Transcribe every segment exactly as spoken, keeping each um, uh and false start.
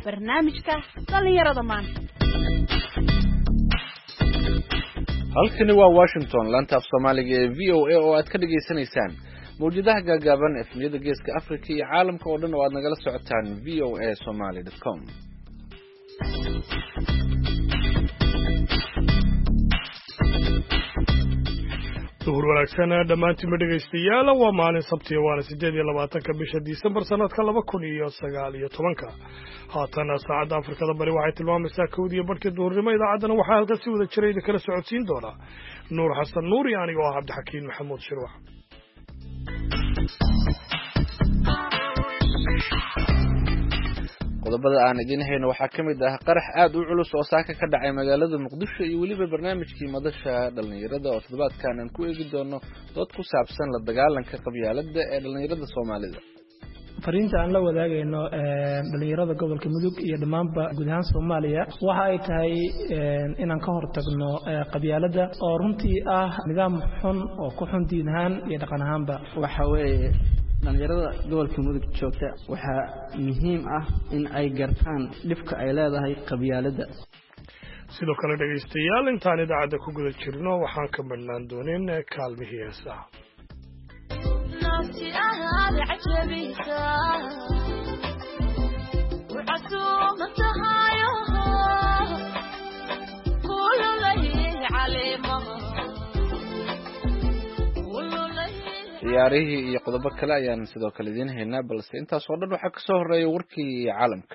barnaamijka dhalinyarada maanta. halkani waa Washington laanta af Soomaaliga ee V O A oo aad ka dhageysanaysaan mawjadaha gaagaaban ee efmiyada geeska Afrika iyo caalamka oo dhan oo aad nagala socotaan v o a somali dot com. duhur wanaagsan dhammaantiin dhegaystayaal waa maalin sabti waana sideed iyo labaatanka bisha Disembar sanadka laba kun iyo sagaal iyo tobanka haatan saacada Afrikada bari waxay tilmaamaysaa kowdiyo barkii duhurnimo idaacadana waxaa halka si wada jiray kala socodsiin doona Nuur Xasan Nuur iyo aniga oo Cabdixakiin Maxamuud Shirwax. qodobada aan idin hayno waxaa ka mid ah qarax aad u culus oo saaka ka dhacay magaalada Muqdisho iyo waliba barnaamijkii madasha dhalinyarada oo toddobaadkan aan ku eegi doono dood ku saabsan la dagaalanka qabyaaladda ee dhalinyarada Soomaalida. fariinta aan la wadaagayno ee dhalinyarada gobolka Mudug iyo dhamaanba guud ahaan Soomaaliya waxa ay tahay inaan ka hortagno qabyaaladda oo runtii ah nidaam xun oo ku xun diin ahaan iyo dhaqan ahaanba. waxa weeye dhalinyarada gobolka Mudug joogta waxa muhiim ah in ay gartaan dhibka ay leedahay qabyaaladda. sidoo kale dhageystayaal intaan idaacada ku guda jirno waxaan ka badnaan doonin kaalmihii heesaha. ciyaarihii iyo qodobo kale ayaan sidoo kale idin haynaa balse intaas oo dhan waxaa ka soo horeeya warkii caalamka.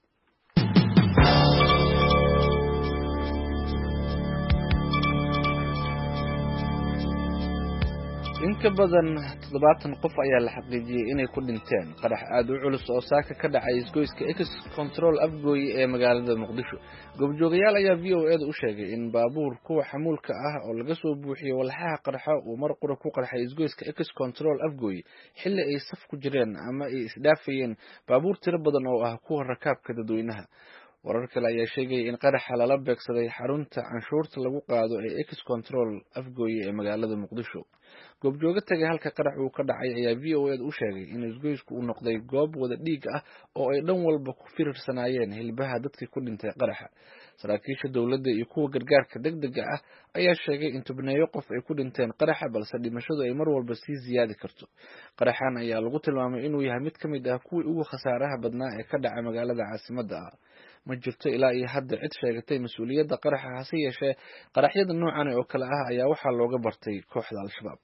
in ka badan toddobaatan qof ayaa la xaqiijiyay inay ku dhinteen qarax aad u culus oo saaka ka dhacay isgoyska Ex Control Afgooy ee magaalada Muqdisho. goobjoogayaal ayaa V O A da u sheegay in baabuur kuwa xamuulka ah oo laga soo buuxiyay walxaha qarxa uu mar qura ku qarxay isgoyska Ex Control Afgooy xilli ay saf ku jireen ama ay isdhaafayeen baabuur tiro badan oo ah kuwa rakaabka dadweynaha. warar kale ayaa sheegay in qaraxa lala beegsaday xarunta canshuurta lagu qaado ee Ex Control Afgooy ee magaalada Muqdisho. goobjooga tagay halka qarax uu ka dhacay ayaa V O A da u sheegay in isgoysku uu noqday goob wada dhiig ah oo ay dhan walba ku firirsanayeen hilbaha dadkii ku dhintay qaraxa. saraakiisha dawladda iyo kuwa gargaarka degdega ah ayaa sheegay in tobneeyo qof ay ku dhinteen qaraxa balse dhimashadu ay mar walba sii ziyaadi karto. qaraxan ayaa lagu tilmaamay inuu yahay mid ka mid ah kuwii ugu khasaaraha badnaa ee ka dhacay magaalada caasimadda ah. ma jirto ilaa iyo hadda cid sheegatay mas'uuliyadda qaraxa hase yeeshee qaraxyada noocan oo kale ah ayaa waxaa looga bartay kooxda Al-Shabaab.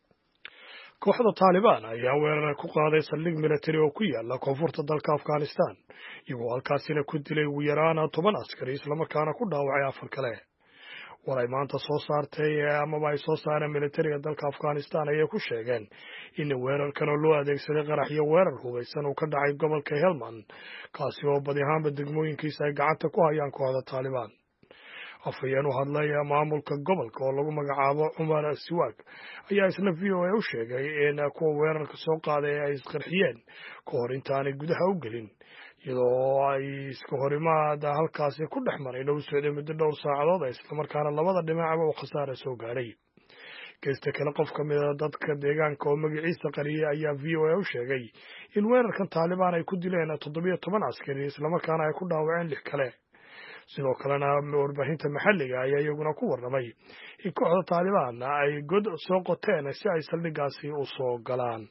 kooxda Taliban ayaa weerar ku qaaday saldhig military oo ku yaala koonfurta dalka Afghanistan iyagoo halkaasina ku dilay ugu yaraan toban askari isla markaana ku dhaawacay afar kale. war ay maanta soo saartay ama ay soo saareen militariga dalka Afghanistan ayay ku sheegeen in weerarkan loo adeegsaday qarax iyo weerar hubeysan oo ka dhacay gobolka Helmand kaasi oo badi ahaanba degmooyinkiisa ay gacanta ku hayaan kooxda Taliban. afayeen u hadlay maamulka gobolka oo lagu magacaabo Umar Siwak ayaa isna V O A u sheegay in kuwa weerarka soo qaaday ay isqarxiyeen ka hor intaanay gudaha u gelin iyadoo ay iska horimaad halkaasi ku dhex maray dhow socday muddo dhowr saacadood isla markaana labada dhinacba uu khasaare soo gaaray. geesta kale qof ka mid ah dadka deegaanka oo magaciisa qariyay ayaa V O A u sheegay in weerarkan Taliban ay ku dileen toddobiyo toban askari isla markaana ay ku dhaawaceen lix kale. sidoo kalena warbaahinta maxalliga ayaa iyaguna ku warramay in kooxda Taliban ay god soo qoteen si ay saldhigaasi u soo galaan.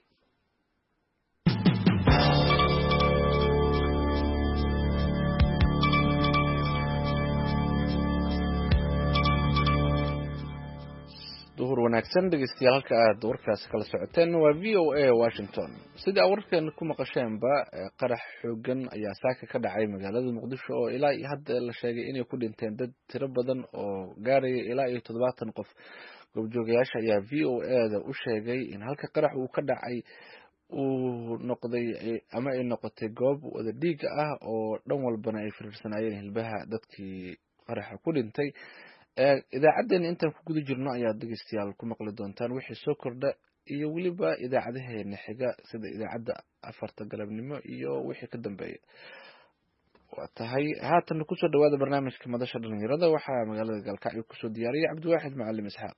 duhur wanaagsan dhegeystayaal halka aad warkaas kala socoteen waa V O A Washington. sida warkan ku maqasheenba qarax xoogan ayaa saaka ka dhacay magaalada Muqdisho oo ilaa iyo hadda la sheegay inay ku dhinteen dad tiro badan oo gaaraya ilaa iyo toddobaatan qof. goobjoogayaasha ayaa V O A da u sheegay in halka qarax uu ka dhacay uu noqday ama ay noqotay goob wada dhiig ah oo dhan walbana ay firirsanayeen hilbaha dadkii qaraxa ku dhintay. idaacadeena intaan ku guda jirno ayaa dhegeystayaal ku maqli doontaan wixii soo kordha iyo waliba idaacadaheena xiga sida idaacadda afarta galabnimo iyo wixii ka dambeeya. waa tahay haatan ku soo dhawaada barnaamijka madasha dhalinyarada waxaa magaalada Galkacyo ku soo diyaariyay Cabdiwaaxid Macallim Isxaaq.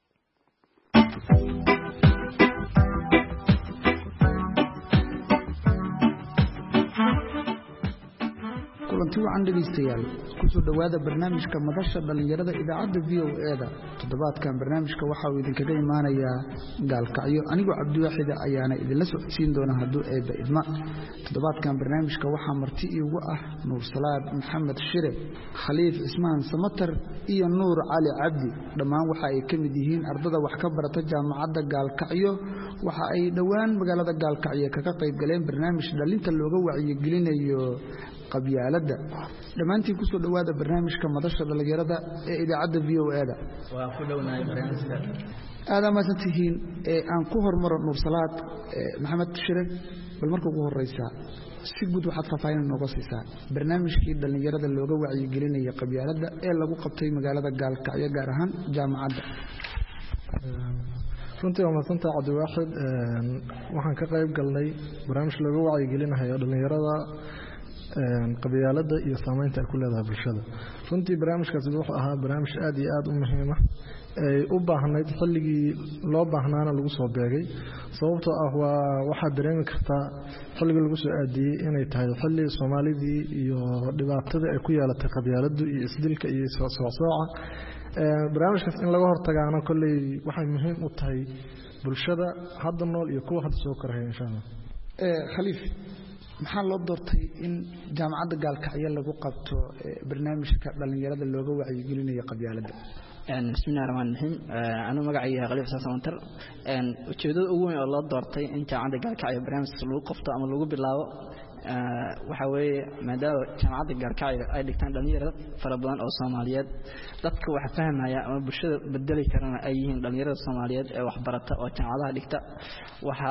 kulanti wacan dhegeystayaal kusoo dhawaada barnaamijka madasha dhalinyarada idaacadda v o e da toddobaadkan barnaamijka waxa uu idinkaga imaanayaa gaalkacyo anigoo cabdiwaaxid ayaana idinla socodsiin doona hadduu eebba idma toddobaadkan barnaamijka waxaa marti iigu ah nuur salaad maxamed shire khaliif cismaan samatar iyo nuur cali cabdi dhammaan waxa ay ka mid yihiin ardada wax ka barata jaamacadda gaalkacyo waxa ay dhowaan magaalada gaalkacyo kaga qayb galeen barnaamij dhalinta looga wacyigelinayo qabyaaladda dhammaantiin kusoo dhawaada barnaamijka madasha dhalinyarada ee idaacadda v o e da waa ku dhownahay barnaamijka aad amaasan tihiin ee aan ku hormaro nuur salaad maxamed shire bal marka ugu horeysa si guud waxaad faahfaahin nooga siisaa barnaamijkii dhalinyarada looga wacyigelinaya qabyaaladda ee lagu qabtay magaalada gaalkacyo gaar ahaan jaamacadda runtii waa madsanta cabdiwaaxid waxaan ka qayb galnay barnaamij looga wacyigelinayo dhalinyarada qabyaaladda iyo saamaynta ay ku leedahay bulshada runtii barnaamijkaasi wuxuu ahaa barnaamij aad iyo aad u muhiima ay u baahnayd xilligii loo baahnaana lagu soo beegay sababtoo ah waa waxaad dareemi kartaa xilligii lagu soo aadiyey inay tahay xilli soomaalidii iyo dhibaatadii ay ku yeelatay qabyaaladdu iyo isdilka iyo socsooca barnaamijkaas in laga hortagaana kolley waxay muhiim u tahay bulshada hadda nool iyo kuwa hadda soo koraya insha allah khaliif maxaa loo doortay in jaamacadda gaalkacyo lagu qabto barnaamijka dhalinyarada looga wacyigelinayo qabyaaladda bismillahi raxmaan raxiim anuu magacayga khaliif cismaan samatar ujeedada ugu weyn oo loo doortay in jaamacadda gaalkacyo barnaamijkaas lagu qabto ama lagu bilaabo waxa weeye maadaama jaamacadda gaalkacyo ay dhigtaan dhalinyaro fara badan oo Soomaaliyeed dadka waxa fahmaya ama bulshada bedeli karana ay yihiin dhalinyarada Soomaaliyeed ee wax barata oo jaamacadaha dhigta waxa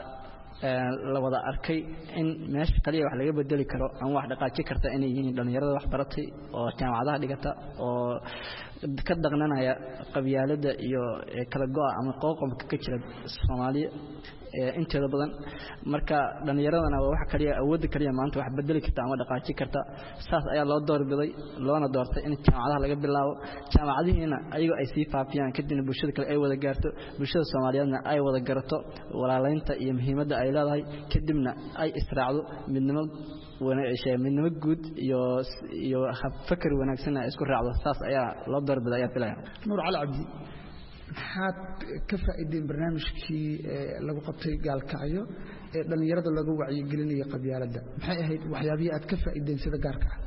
la wada arkay in meesha kaliya wax laga bedeli karo ama wax dhaqaaji karta inay yihiin dhalinyarada wax baratay oo jaamacadaha dhigata oo ka dhaqnanaya qabyaaladda iyo kala go'a ama qoqobka ka jira Soomaaliya inteeda badan marka dhalinyaradana waa wax kaliya awood kaliya maanta wax bedeli karta ama dhaqaaji karta saas ayaa loo doorbiday loona doortay in jaamacadaha laga bilaabo jaamacadihiina ayaga ay sii faafiyaan kadibna bulshada kale ay wada gaarto bulshada Soomaaliyeedna ay wada garato walaalaynta iyo muhiimadda ay leedahay kadibna ay israacdo midnimo wanaashay midnimo guud iyo iyo fakar wanaagsan ay isku raacdo saas ayaa loo doorbiday ayaa filaya nuur cali cabdi maxaad ka faa'iideen barnaamijkii lagu qabtay gaalkacyo ee dhalinyarada lagu wacyigelinayo qabyaaladda maxay ahayd waxyaabihii aad ka faa'iideen sida gaarka ah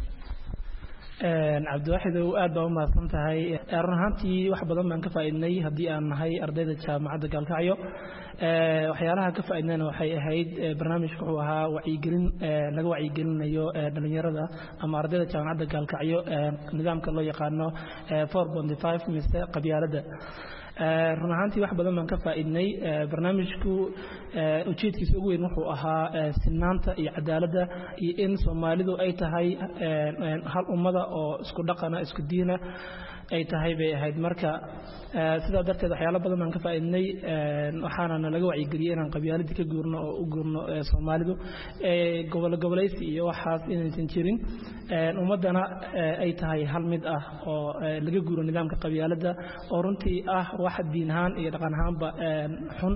cabdiwaaxid aad baa u mahadsan tahay run ahaantii wax badan baan ka faa'iidnay haddii aan nahay ardayda jaamacadda gaalkacyo waxyaalaha ka faa'iidnayna waxay ahayd barnaamijku wuxuu ahaa wacyigelin laga wacyigelinayo dhalinyarada ama ardayda jaamacadda gaalkacyo nidaamka loo yaqaano four point five mise qabyaaladda run ahaantii wax badan baan ka faa'iidnay barnaamijku ujeedkiisa ugu weyn wuxuu ahaa sinaanta iyo cadaaladda iyo in Soomaalidu ay tahay hal ummada oo isku dhaqana isku diina ay tahay bay ahayd marka sidaa darteed waxyaalo badan baan ka faa'iidnay waxaana laga wacyigeliyay inaan qabyaaladda ka guurno oo u guurno Soomaalidu gobol goboleys iyo waxaas inaysan jirin ummadana ay tahay hal mid ah oo laga guuro nidaamka qabyaaladda oo runtii ah wax diin ahaan iyo dhaqan ahaanba xun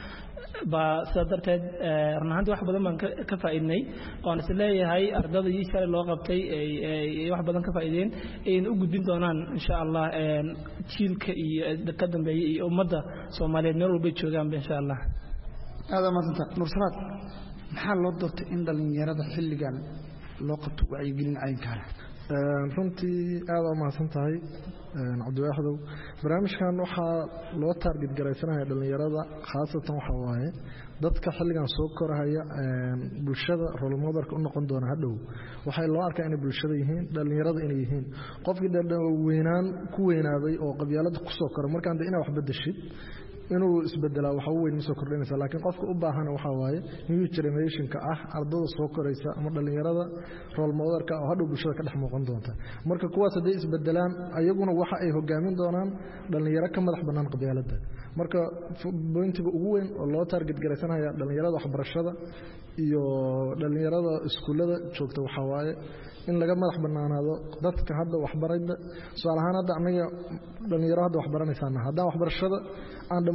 ba sidaa darteed run ahaantii wax badan baan ka faa'iidnay oon is leeyahay ardada iyo shalay loo qabtay ay wax badan ka faa'iideen ayna u gudbin doonaan insha Allah jiilka iyo ka dambeeyay iyo ummadda Soomaaliyeed meel walba joogaan insha Allah aad ma santa nuur salaad maxaa loo doortay in dhalinyarada xilligan loo qabto wacyigelin caynkaana runtii aad u mahadsan tahay cabdiwaaxid barnaamijkan waxaa loo target garaysanaya dhalinyarada khaasatan waxa waaye dadka xilligan soo koraya bulshada role model u noqon doona hadhow waxay loo arkaa inay bulshada yihiin dhalinyarada inay yihiin qofkii weynaan ku weynaaday oo qabyaalada ku soo koray markaan inaa wax bedeshid inuu isbedelaa waxa uu weyn soo kordhinaysa laakiin qofka u baahan waxa waaye new generation-ka ah ardada soo koraysa ama dhalinyarada role model-ka oo hadhow bulshada ka dhex muuqan doonta marka kuwaas haday isbedelaan ayaguna waxa ay hogaamin doonaan dhalinyaro ka madax banaan qabyaaladda marka pointiga ugu weyn oo loo target garaysanaya dhalinyarada waxbarashada iyo dhalinyarada iskuulada joogta waxa waaye in laga madax banaanaado dadka hadda waxbarayda su'aalahan hadda anaga dhalinyaro hadda waxbaranaysaana hadda waxbarashada aan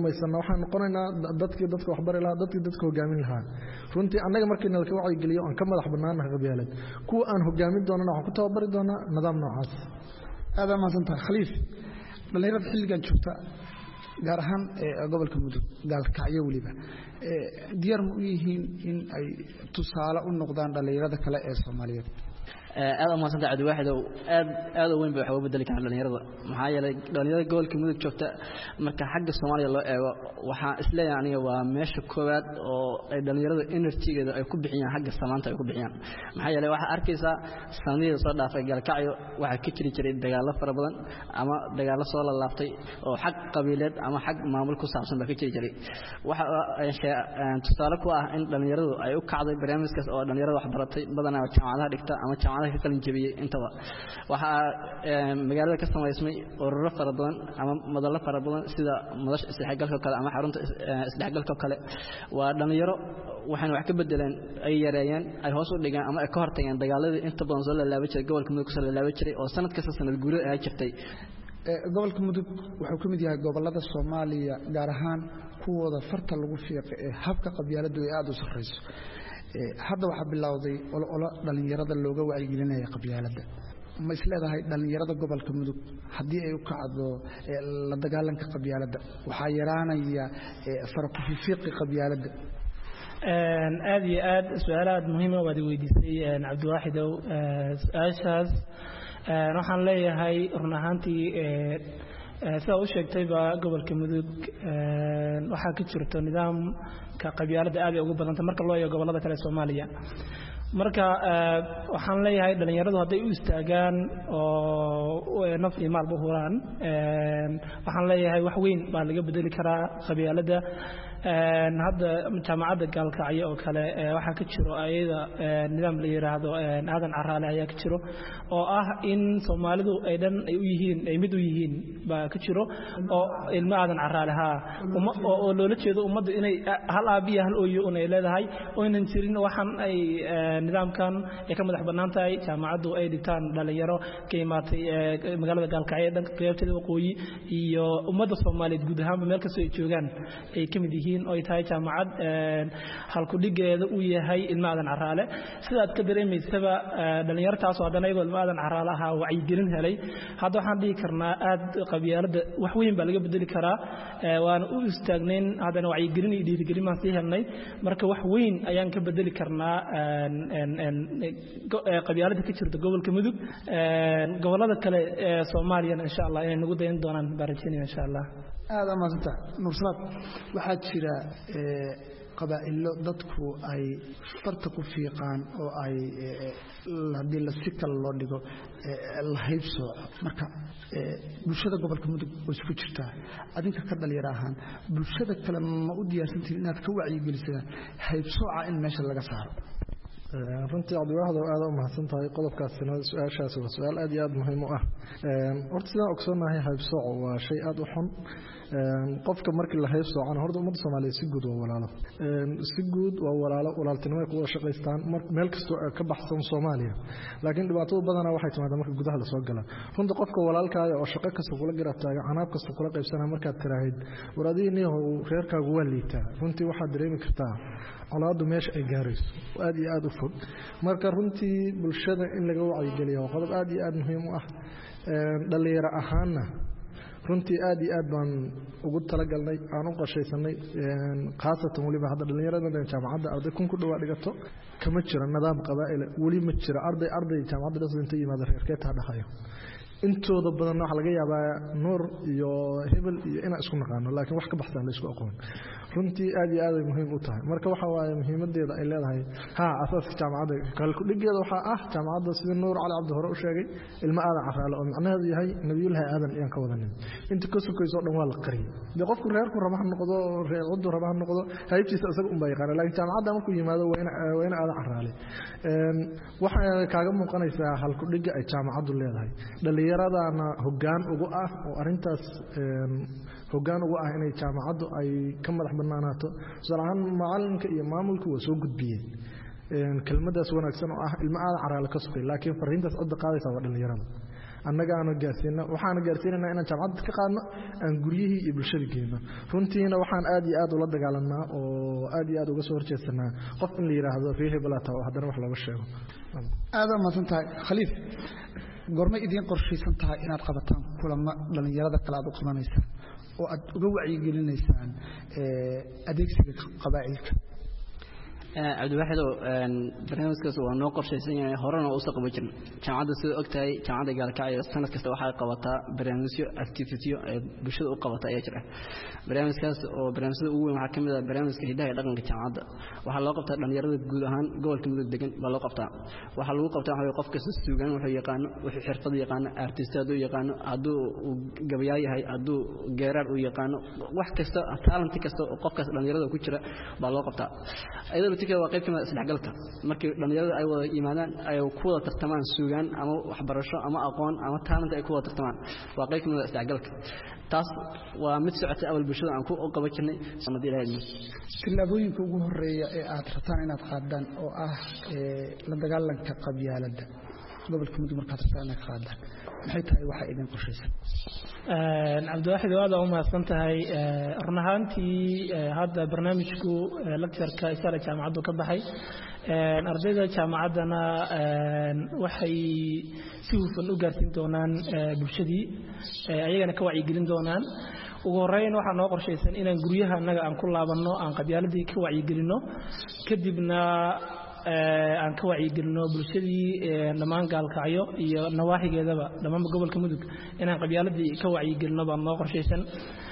dhamaysana waxaan noqonaynaa dadkii dadka waxbari lahaa dadkii dadka hogaamin lahaa runtii annaga markii nalka wacyi geliyo aan ka madax bannaanahay qabyaalad kuwa aan hogaamin doonana waxaan ku tababari doonaa nidaam noocaas aada mahadsantahay khaliif dhalinyarada xilligan joogta gaar ahaan gobolka mudug gaalkacyo weliba diyaar ma u yihiin in ay tusaale u noqdaan dhalinyarada kale ee soomaaliyeed aad u maasanta cad waaxdo aad aad u weyn bay wax uga bedeli karaan dhalinyarada maxaa yeelay dhalinyarada gobolka mudug joogta marka xagga Soomaaliya loo eego waxa isleeyahay aniga waa meesha koowaad oo ay dhalinyarada energy-geeda ay ku bixiyaan xagga samaanta ay ku bixiyaan maxaa yeelay waxa arkaysa sanadii soo dhaafay galkacyo waxa ka jiri jiray dagaalo fara badan ama dagaalo soo la laabtay oo xaq qabiileed ama xaq maamul ku saabsan ba ka jiri jiray waxa ay tusaale ku ah in dhalinyaradu ay u kacday barnaamijkaas oo dhalinyarada wax baratay badanaa jaamacadaha dhigta ama jaamacadaha ka qalin jabiyay intaba waxa magaalada ka samaysmay ururo fara badan ama madallo fara badan sida madasha isdhexgalka kale ama xarunta isdhexgalka kale waa dhalinyaro waxaan wax ka bedeleen ay yareeyeen ay hoos u dhigaan ama ay ka hortageen dagaaladii inta badan soo laalaaban jiray gobolka mudug soo laalaaban jiray oo sanad kasta sanad guuri ay jirtay gobolka mudug wuxuu ka mid yahay gobolada Soomaaliya gaar ahaan kuwooda farta lagu fiiqay ee habka qabyaaladu ay aad u sarreyso hadda waxa bilowday olo dhalinyarada looga wacyigelinaya qabyaalada ma isleedahay dhalinyarada gobolka mudug haddii ay u kacdo la dagaalanka qabyaalada waxa yaraanaya farqu fiiqi qabyaalada aad iyo aad su'aalaad muhiim ah waad weydiisay Cabdiwaaxid oo su'aashaas waxaan leeyahay run ahaantii sida uu sheegtay ba gobolka mudug waxa ka jirto nidaamka qabyaalada aad ay ugu badanta marka loo eego gobolada kale Soomaaliya marka waxaan leeyahay dhalinyaradu haday u istaagaan oo naf iyo maal buhuraan waxaan leeyahay wax weyn baa laga bedeli karaa qabyaalada hadda jaamacadda gaalkacyo oo kale waxa ka jiro ayada nidaam la yiraahdo aadan caraale ayaa ka jiro oo ah in Soomaalidu ay dhan ay u yihiin ay mid u yihiin baa ka jiro oo ilma aadan caraale ha oo loola jeedo ummadda inay hal aabiya hal ooyo ay leedahay oo inaan jirin waxaan ay nidaamkan ay ka madax banaan tahay jaamacaddu ay dhigtaan dhalinyaro ka imaatay magaalada gaalkacyo dhanka qaybteeda waqooyi iyo ummadda Soomaaliyeed guud ahaan meel kasta ay joogaan ay ka mid yihiin oo ay tahay jaamacad halku dhigeeda uu yahay ilmaadan caraale sidaad ka dareemaysaba dhalinyartaas oo hadana iyagu ilmaadan caraale aha wacyi gelin helay hadda waxaan dhigi karnaa aad qabyaalada wax weyn baa laga bedeli karaa waan u istaagnayn hadana wacyi gelin iyo dhiirigelin ma sii helnay marka wax weyn ayaan ka bedeli karnaa qabyaalada ka jirta gobolka mudug gobolada kale ee Soomaaliya insha Allah inay nagu dayn doonaan baratiin insha Allah aada maasanta nursad waxa jira qabaa'ilo dadku ay farta ku fiiqaan oo ay hadii la sikal loo dhigo la haybso marka bulshada gobolka mudug oo isku jirta adinka ka dhalinyaro ahaan bulshada kale ma u diyaarsantiin inaad ka wacyi gelisaan haybsooca in meesha laga saaro runtii Cabdiwaaxid aad u mahadsan tahay qodobkaasina su'aashaas waa su'aal aad iyo aad muhiim u ah horta sidaan ogsoonahay haybsooco waa shay aad u xun qofka markii la haybsoocana horta ummadda Soomaaliyeed si guud waa walaalo si guud waa walaalo walaaltinimo ku shaqeystaan meel kasta ka baxsan Soomaaliya laakiin dhibaatada badana waxay timaadaa marka gudaha la soo gala runtii qofka walaalkaaga oo shaqo kasta kula garabtaaga canaab kasta kula qaybsanaa markaad tiraahid waradiinii oo reerkaagu waa liitaa runtii waxaad dareemi kartaa colaadu meesha ay gaarayso aad iyo aad u fog marka runtii bulshada in laga wacyi geliyo qodob aad iyo aad muhiim u ah dhalinyaro ahaana runtii aad iyo aad baan ugu talagalnay aan u qorshaysanay khaasatan waliba hadda dhalinyarada jaamacadda arday kun ku dhawaad dhigato kama jiro nidaam qabaa'il wali ma jiro arday arday jaamacadda dhasanta yimaada reerkeeta dhaxayo intooda badan waxa laga yaabaa nuur iyo hebel iyo ina isku naqaano laakiin wax ka baxsan la isku aqoon runtii aad iyo aad ay muhiim u tahay marka waxa waaye muhiimadeeda ay leedahay ha asaaska jaamacadda kalku dhigeeda waxa ah jaamacadda sida nuur cali cabdi hore u sheegay ilma aadan caraale oo macnaheedu yahay nabiyullaahi aadan iyaan ka wadanin inta ka sokayso dhan waa la qariyay de qofku reerku rabaha noqdo reer cuddu rabaha noqdo haybtiisa isaga un baa yaqaan laakiin jaamacadda markuu yimaado waa ina waa ina aadan caraale waxa kaaga muuqanaysaa halku dhige ay jaamacaddu leedahay dhalinyaradaana hoggaan ugu ah oo arintaas hoggaan ugu ah inay jaamacaddu ay ka madax banaanaato salahan macalinka iyo maamulku waa soo gudbiyeen kelmadaas wanaagsan oo ah ilma aad caraale ka sugay laakiin fariintaas cod qaadaysa waa dhalinyarada annaga aanu gaarsiino waxaan gaarsiinayna inaan jaamacad ka qaadno aan guryihii iyo bulshada geeyno runtiina waxaan aad iyo aad ula dagaalanaa oo aad iyo aad uga soo horjeedsanaa qof in la yiraahdo reehebelata oo haddana wax looga sheego aad u mahadsan tahay khaliif goorma idiin qorshaysan tahay inaad qabataan kulamo dhalinyarada kale aad u qabanaysaan oo aad uga wacyigelinaysaan adeegsiga qabaa'ilka cabdiwaxidow barnaamijkaas waa noo qorshaysan yahay horena u soo qaban jirnay jaamacadda sida ogtahay jaamacadda gaalkacyo sanad kasta waxay qabataa barnaamijyo activityo ay bulshada u qabata ayaa jira barnaamijkaas oo barnaamijyada ugu weyn waxaa ka mid ah barnaamijka hidaha iyo dhaqanka jaamacadda waxaa loo qabtaa dhalinyarada guud ahaan gobolka mudug degan baa loo qabtaa waxaa lagu qabtaa waxa qof kasta suugaan wuxuu yaqaano wuxuu xirfad yaqaano artist hadduu yaqaano hadduu gabayaa yahay hadduu geeraar uu yaqaano wax kasta talent kasta oo qofkaas dhalinyarada ku jira baa loo qabtaa ayadoo waa qayb kamid ah isdhexgalka markii dhalinyarada ay wada yimaadaan ay ku wada tartamaan suugaan ama waxbarasho ama aqoon ama talent ay ku wada tartamaan waa qayb kamid ah isdhexgalka taas waa mid socotay awal bulshada aan ku qaban jirnay sanad ilaahay tilaabooyinka ugu horeeya ee aad rabtaan inaad qaadaan oo ah la dagaalanka qabyaaladda gobolka mudug markaad rabtaan inaad qaadaan maxay tahay waxa idin qorshaysan cabdiwaaxid aad u mahadsan tahay run ahaantii hadda barnaamijku lectureka isala jaamacaddu ka baxay ardayda jaamacaddana waxay si hufan u gaarsiin doonaan bulshadii ayagana ka wacyigelin doonaan ugu horeyn waxaa noo qorshaysan inaan guryaha annaga aan ku laabanno aan qabyaaladii ka wacyigelinno kadibna aan ka wacyigelino bulshadii dhammaan gaalkacyo iyo nawaaxigeedaba dhammaan gobolka mudug inaan qabyaaladii ka wacyigelino baan noo qorshaysan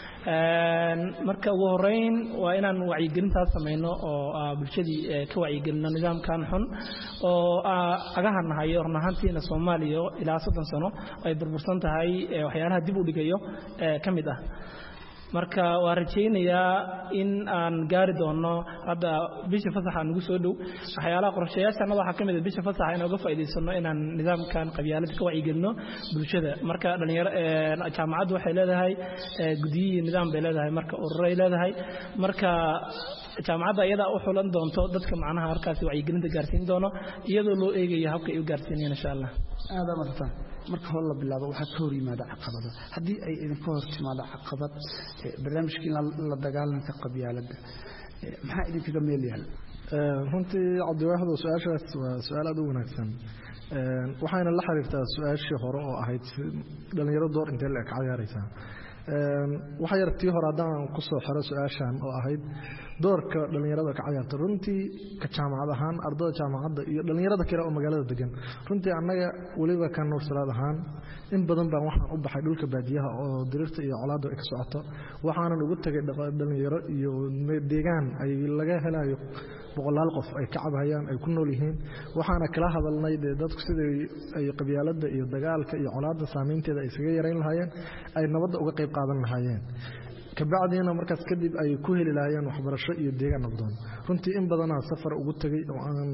marka ugu horeyn waa inaan wacyigelintaas samayno oo bulshadii ka wacyigelino nidaamkan xun oo agaha nahayo run ahaantiina soomaaliya ilaa soddon sano ay burbursan tahay waxyaalaha dib u dhigayo ka mid ah marka waa rajaynayaa in aan gaari doono hadda bisha fasaxa nagu soo dhow waxyaalaha qorshayaashana waxaa ka mid ah bisha fasaxa inaan uga faa'iidaysano inaan nidaamkan qabyaalada ka wacyigelino bulshada marka dhalinyaro jaamacaddu waxay leedahay gudiyihii nidaam bay leedahay marka ururay leedahay marka jaamacadda iyada u xulan doonto dadka macnaha markaasi wacyigelinta gaarsiin doono iyadoo loo eegayo habka ay u gaarsiinayaan insha allah aada marta marka hor la bilaabo waxa ka hor yimaada caqabado haddii ay idinka hor timaado caqabad barnaamijkii la dagaalanka qabyaaladda maxaa idinkaga meel yaal runtii cabdiwaaxid su-aashaas waa su-aal aad u wanaagsan waxayna la xiriirtaa su-aashii hore oo ahayd dhalinyaro door intee la ka ciyaaraysaa waxa yar tii hore haddaan ku soo xiro su-aashan oo ahayd doorka dhalinyarada ka ciyaarta runtii ka jaamacad ahaan ardayda jaamacadda iyo dhalinyarada kale oo magaalada degan runtii annaga weliba ka nuursalaad ahaan in badan baan waxaan u baxay dhulka baadiyaha oo dirirta iyo colaadda ay ka socoto waxaanan ugu tagay dhalinyaro iyo deegaan ay laga helayo boqolaal qof ay ka cabhayaan ay ku nool yihiin waxaana kala hadalnay dadku sidii ay qabyaaladda iyo dagaalka iyo colaadda saameynteeda ay isaga yarayn lahaayeen ay nabadda uga qayb qaadan lahaayeen kabacdiina markaas kadib ay ku heli lahaayeen waxbarasho iyo deegaan nabdoon runtii in badanaa safar ugu tagay oo aan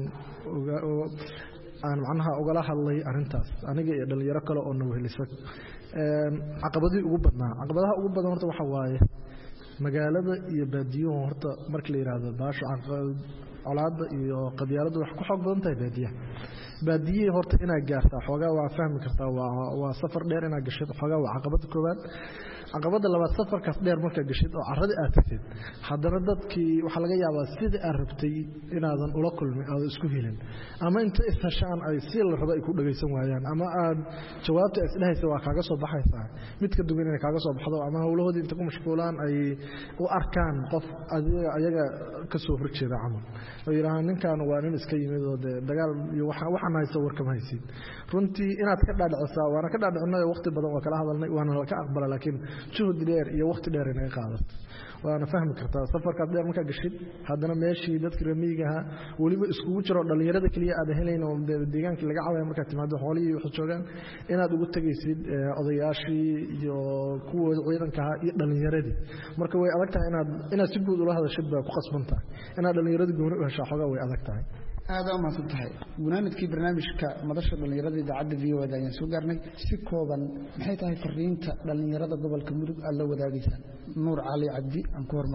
aan macnaha ugala hadlay arrintaas aniga iyo dhalinyaro kale oo nawhelisa caqabadii ugu badnaa caqabadaha ugu badan horta waxa waaye magaalada iyo baadiyuhu horta marka la yiraahdo baasho colaadda iyo qabyaaladdu wax ku xoog badan tahay baadiyaha baadiyihii horta inaad gaartaa xoogaa waa fahmi kartaa waa waa safar dheer inaad gashid xoogaa waa caqabada koowaad caqabada labaad safarkaas dheer markaa gashid oo carrada aad tagtid haddana dadkii waxaa laga yaabaa sidii aad rabtay inaadan ula kulmin aadan isku helin ama inta ishashaan ay si la rabo ay ku dhagaysan waayaan ama aad jawaabta isdhehaysa waa kaaga soo baxaysaa mid ka duwan inay kaaga soo baxdo ama howlahoodii inta ku mashquulaan ay u arkaan qof adiga ayaga ka soo horjeeda camal oo yiraahdaan ninkan waa nin iska yimid oo dagaal iyo waxa waxaan haysto warkama haysid runtii inaad ka dhaadhicisaa waana ka dhaadhicinay waqti badan oo kala hadalnay waana la ka aqbalay laakiin juhud dheer iyo waqti dheer inay qaadato waana fahmi kartaa safarka dheer marka gashid haddana meeshii dadka ramiiga waliba iskugu jiro dhalinyarada kaliya aad helayna oo deegaanka laga caawiyo marka timaado xoolihii wax joogan inaad ugu tagaysid odayaashii iyo kuwa ciidanka iyo dhalinyaradii marka way adag tahay inaad inaad si guud ula hadashid baa ku qasbantaa inaad dhalinyarada gooni u heshaa xogaa way adag tahay aad u mahadsan tahay gunaanadkii barnaamijka madasha dhalinyarada idaacadda v o a ayaan soo gaarnay si kooban maxay tahay fariinta dhalinyarada gobolka mudug aad la wadaagaysaan nuur cali cabdi aan ku hormaro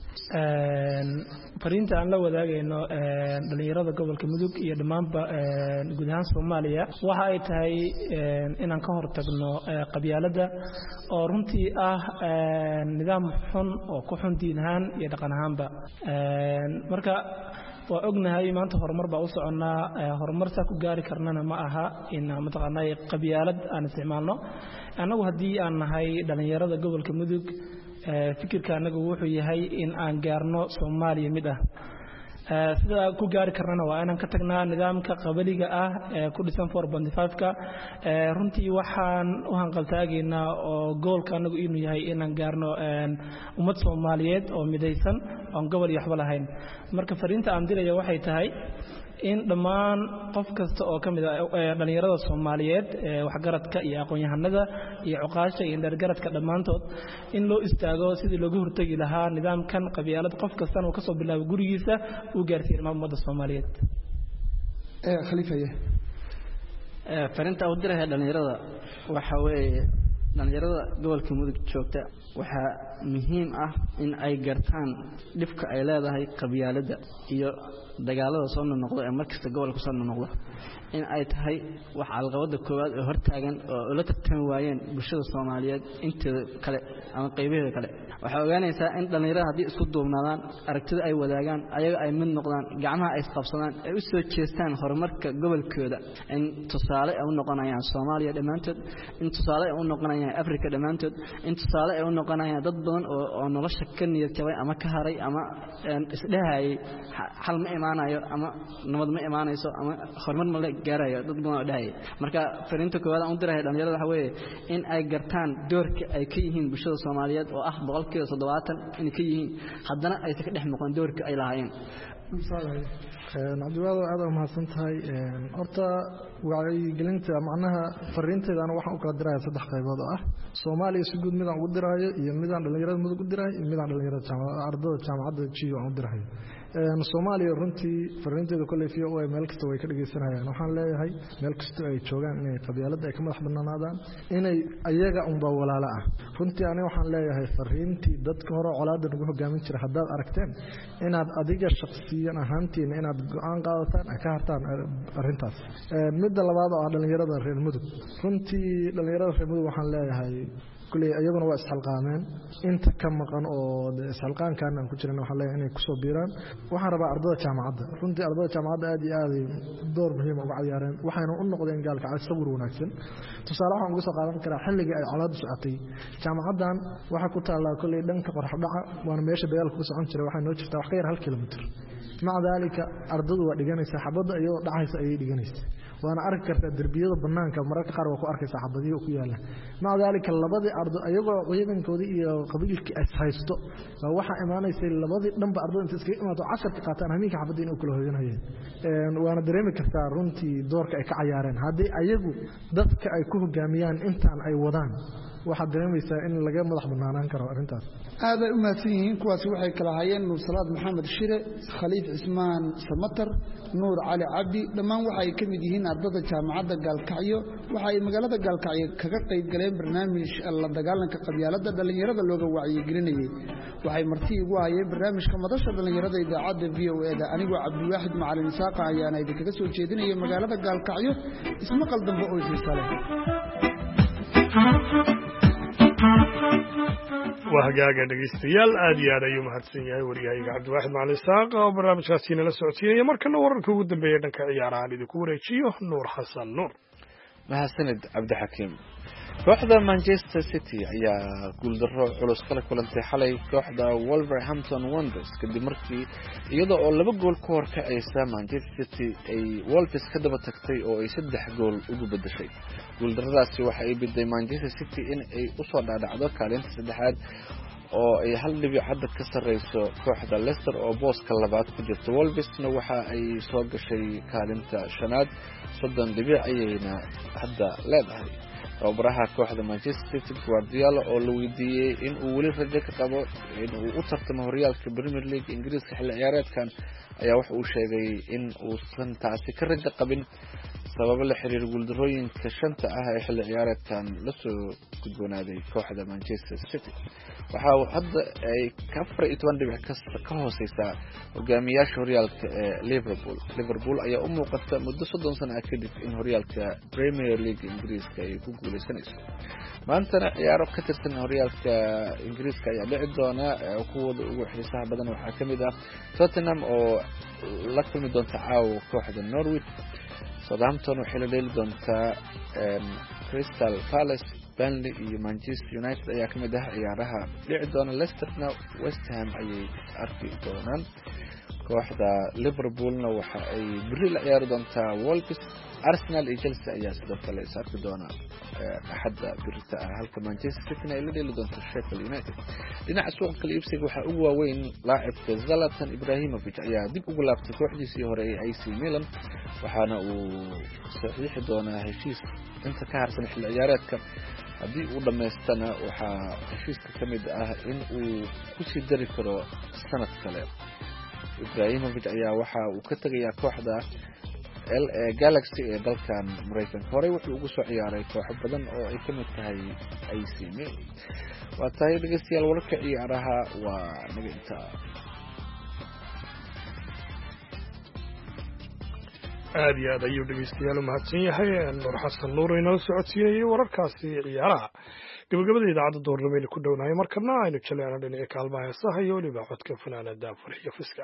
fariinta aan la wadaagayno dhalinyarada gobolka mudug iyo dhammaanba guud ahaan Soomaaliya waxa ay tahay inaan ka hortagno qabyaaladda oo runtii ah nidaam xun oo ku xun diin ahaan iyo dhaqan ahaanba marka waa ognahay maanta horumar baa u soconaa horumar saa ku gaari karnana ma aha in mataqaanaa qabyaalad aan isticmaalno annagu haddii aan nahay dhalinyarada gobolka mudug fikirka anagu wuxuu yahay in aan gaarno Soomaaliya mid ah sida ku gaari karnana waa inaan ka tagnaa nidaamka qabaliga ah ee ku dhisan four point five ka runtii waxaan u hanqaltaageynaa oo goolka anagu inuu yahay inaan gaarno ummad Soomaaliyeed oo midaysan oo gobol iyo waxba lahayn marka fariinta aan diraya waxay tahay in dhammaan qof kasta oo kamid ah dhalinyarada Soomaaliyeed waxgaradka iyo aqoon-yahanada iyo cuqaasha iyo dargaradka dhamaantood in loo istaago sidii looga hortagi lahaa nidaamkan qabyaalad qof kasta oo ka soo bilaabo gurigiisa uu gaarsiin ummadda Soomaaliyeed ee khalifaye ee farinta u diray dhalinyarada waxa weeye dhalinyarada gobolka mudug joogta waxa muhiim ah in ay gartaan dhibka ay leedahay qabyaaladda iyo dagaalada soo noqdo ee markasta gobolka soo noqdo in ay tahay wax alqabada koowaad oo hortaagan oo la tartan waayeen bulshada Soomaaliyeed inta kale ama qaybaheeda kale waxa ogaanaysaa in dhalinyarada hadii isku duubnaadaan aragtida ay wadaagaan ayaga ay mid noqdaan gacmaha ay isqabsadaan ay u soo jeestaan horumarka gobolkooda in tusaale ay u noqonayaan Soomaaliya dhamaantood in tusaale ay u noqonayaan Afrika dhamaantood in tusaale ay u noqonayaan dad badan oo nolosha ka niyad jabay ama ka haray ama isdhahay xal ma imaanayo ama nabad ma imaanayso ama horumar ma gaarayo dad badan oo dhahay marka fariinta koowaad aan u diray dhalinyarada waxa weeye in ay gartaan doorka ay ka yihiin bulshada Soomaaliyeed oo ah boqolkiiba toddobaatan in ka yihiin haddana ay ka dhex muuqdaan doorka ay lahaayeen een abdiwaado aad u mahadsan tahay een horta wacyi gelinta macnaha fariinteedana waxaan u kala dirayaa saddex qaybood oo ah Soomaaliya si guud midaan ugu diraayo iyo midaan dhalinyarada mudug u diraayo iyo midaan dhalinyarada jaamacadda ardada jaamacadda jiyo aan u diraayo een Soomaaliya runtii fariinteeda kulay fiyo oo meel kasta way ka dhageysanayaan waxaan leeyahay meel kasta ay joogaan inay qabyaaladda ay ka madax bannaanaadaan inay ayaga un ba walaala ah runtii aniga waxaan leeyahay fariintii dadka hore colaadda ugu hogaamin jiray haddaad aragteen inaad adiga shakhsiyan ahaantiin inaad go'aan qaadataan ka hartaan arintaas ee midda labaad oo dhalinyarada reer mudug runtii dhalinyarada reer mudug waxaan leeyahay kulay ayaguna waa isxalqaameen inta ka maqan oo isxalqaankan aan ku jirnaa waxa leeyahay inay ku soo biiraan waxaan rabaa ardada jaamacadda runtii ardada jaamacadda aad iyo aad door muhiim ah uga ciyaareen waxayna u noqdeen gaalka cad sawir wanaagsan tusaale waxaan uga soo qaadan karaa xilliga ay colaadu socotay jaamacaddan waxa ku taala kulay dhanka qorx dhaca waana meesha dagaalku ku socon jiray waxa noo jirtaa wax ka yar hal kiiloomitir maca dalika ardadu waa dhiganaysaa xabadda iyadoo dhacaysa ayay dhiganaysaa waana arki kartaa darbiyada banaanka mararka qaar waa ku arkaysaa xabadiyo ku yaala maca dalika labadii ardo ayagoo ciidankoodii iyo qabiilkii ay haysto waa waxa imaanaysay labadii dhanba ardada inta iska imaado casharka qaataan habeenka xabadda inay kula hoyanayeen een waana dareemi kartaa runtii doorka ay ka ciyaareen haddii ayagu dadka ay ku hogaamiyaan intaan ay wadaan waxaad dareemaysaa in laga madax bannaanaan karo arrintaas aad ay u mahadsan yihiin kuwaasi waxay kala hayeen nuur salaad maxamed shire khaliif cismaan samatar nuur cali cabdi dhammaan waxay ka mid yihiin ardada jaamacadda gaalkacyo waxa ay magaalada gaalkacyo kaga qayb galeen barnaamij la dagaalanka qabyaaladda dhalinyarada looga wacyigelinayay waxay marti ugu hayeen barnaamijka madasha dhalinyarada idaacadda v o e da anigoo cabdiwaaxid macalin isaaqa ayaana idinkaga soo jeedinaya magaalada gaalkacyo ismaqal dambe oo xiiso leh waa hagaaga dhegeystayaal aad iyo aad ayuu mahadsan yahay wariyahayga cabdiwaaxid macalin isaaq oo barnaamijkaasi nala socodsiinaya markana wararka ugu dambeeya dhanka ciyaarahan idinku wareejiyo nuur xasan nuur mahadsanid cabdixakiim kooxda Manchester City ayaa guuldarro culus kala kulantay xalay kooxda Wolverhampton Wanderers kadib markii iyadoo oo laba gool ka hor ka aysa Manchester City ay Wolves ka daba tagtay oo ay saddex gool ugu bedeshay guuldarradaasi waxa ay biday Manchester City in ay u soo dhaadhacdo kaalinta saddexaad oo ay hal dhibic hadda ka sareyso kooxda Leicester oo booska labaad ku jirta Wolvesna waxa ay soo gashay kaalinta shanaad soddon dhibic ayayna hadda leedahay tababaraha kooxda Manchester City Guardiola oo la weydiiyay in uu weli rajo ka qabo in uu u tartamo horyaalka Premier League Ingiriiska xilli ciyaareedkan ayaa waxa uu sheegay in uu san taasi ka rajo qabin sababo la xiriir guuldarooyinka shanta ah ee xilli ciyaareedkan la soo gudboonaaday kooxda Manchester City. waxa hadda ay afar iyo toban dhibic ka hooseysaa hogaamiyaasha horyaalka ee Liverpool. Liverpool ayaa u muuqata muddo soddon sano ah kadib in horyaalka Premier League Ingiriiska ay ku guuleysanayso. maantana ciyaaro ka tirsan horyaalka Ingiriiska ayaa dhici doona kuwooda ugu xiisaha badan waxaa kamid ah Tottenham oo la kulmi doonta caawa kooxda Norwich. Southampton waxay la dheeli doontaa Crystal Palace. Burnley iyo Manchester United ayaa kamid ah ciyaaraha dhici doona. Leicesterna West Ham ayay arki doonaan. kooxda Liverpoolna waxa ay biri la ciyaari doontaa Wolves. Arsenal iyo Chelsea ayaa sidoo kale is arki doona axadda birta ah, halka Manchester City ay la dheeli doonto Sheffield United. dhinaca suuqa kala iibsiga waxaa ugu waaweyn laacibka Zlatan Ibrahimovic ayaa dib ugu laabtay kooxdiisii hore ee A C Milan, waxaana uu saxiixi doonaa heshiis inta ka harsan xilli ciyaareedka. haddii uu dhameystana waxaa heshiiska kamid ah in uu ku sii dari karo sanad kale. Ibrahimovic ayaa waxa uu ka tagayaa kooxda L A Galaxy ee dalkan Mareykanka. Horey wuxuu ugu soo ciyaaray kooxo badan oo ay kamid tahay A C Milan. waa tahay dhageystayaal wararka ciyaaraha waa naga intaa. aad iyo aad ayuu dhegeystayaal u mahadsan yahay Nuur Xasan Nuur inoo socodsiinayay wararkaasi ciyaaraha. gabagabada idaacadda doornamayna ku dhownahay markana aynu jaleecno dhinaca kaalmaha heesaha iyo weliba codka fanaanada Farxiyo Fiska.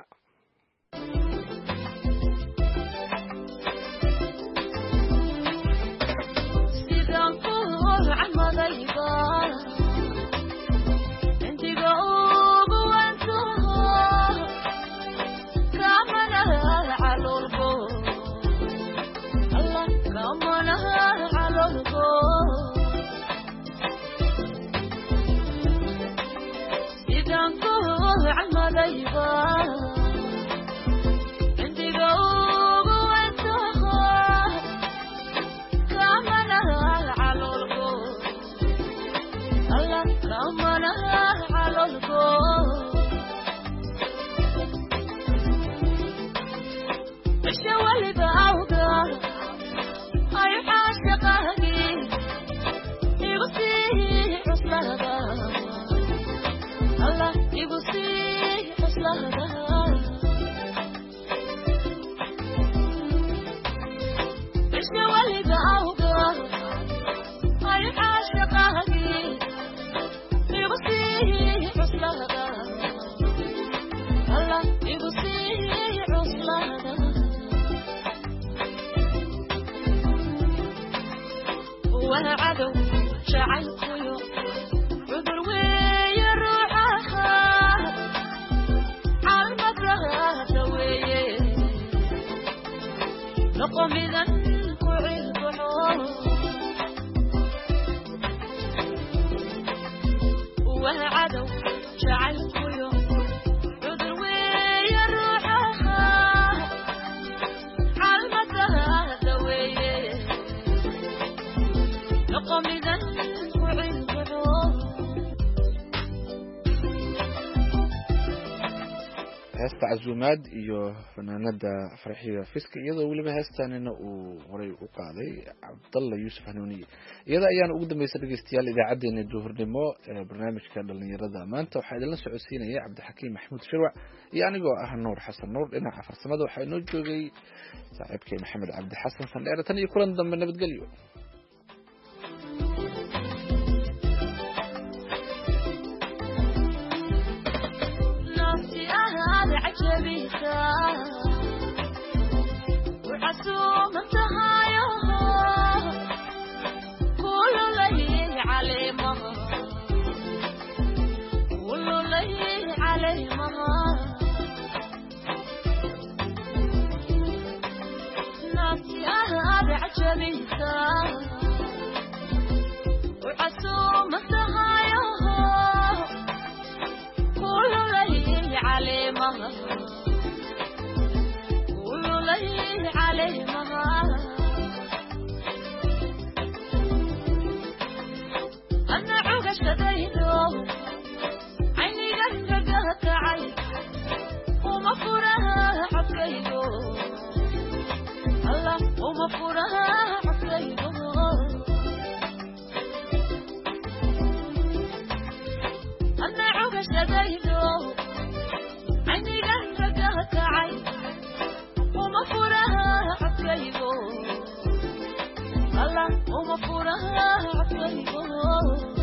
وعدو شعل خيو عذر ويا روحها عالمدرها سويه نقوم إذن كوعي البحور وعدو شعل خيو عذر ويا روحها عالمدرها سويه نقوم إذن كوعي البحور. heesta casuumaad iyo fanaanada Farxiyo Fiska iyadoo waliba heestaanina uu horay u qaaday Cabdalla Yuusuf Hanuuniye. iyada ayaan ugu dambeysay dhageystayaal idaacadeena duhurnimo ee barnaamijka dhalinyarada maanta. waxaa idinla socodsiinaya Cabdixakiim Maxamuud Shirwac iyo anigoo ah Nuur Xasan Nuur. dhinaca farsamada waxaa inoo joogay saaxiibkay Maxamed Cabdi Xasan Fandheer. tan iyo kulan dambe nabadgelyo. عجبيها وعسوم انتهايا كل ليل علي مها كل ليل علي مها ناسي هذا عجبيها وعسوم انتهايا كل ليل علي مها كل ليل علي مها أنا عقش تدينه عيني قلقت عين ومفورها حبيبه الله ومفورها عفويقو الله وما فورها عفويقو